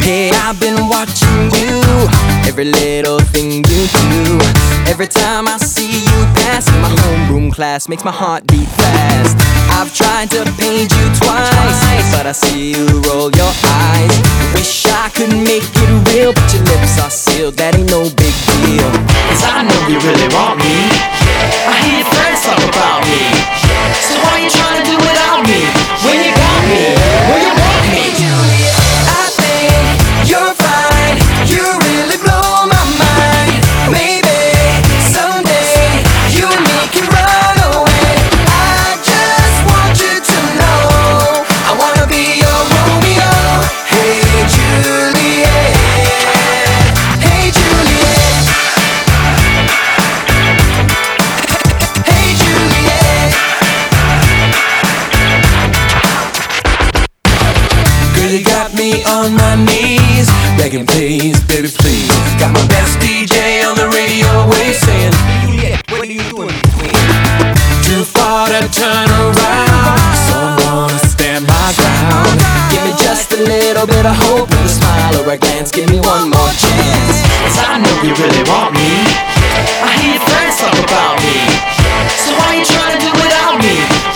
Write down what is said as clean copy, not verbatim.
Hey, I've been watching you, every little thing you do. Every time I see you pass in my homeroom class, makes my heart beat fast. I've tried to page you twice, but I see you roll your eyes. Wish I could make it real, but your lips are sealed, that ain't no big deal. Cause I know you really want me. I hear your friends talk about me. So why you trying to do without me when you got me, when you want me? I think you're fine, you really blow my mind. Maybe someday you and me can run away. I just want you to know I wanna be your Romeo. Hey Juliet, hey Juliet, hey Juliet. Girl, you got me on my knees, begging please, baby please. Got my best DJ on the radio wave saying, Juliet, what are you doing with me? Too far to turn around, so I'm gonna stand my ground. Give me just a little bit of hope, with a smile or a glance, give me one more chance. Cause I know you really want me. I hear your friends talk about me. So why you trying to do without me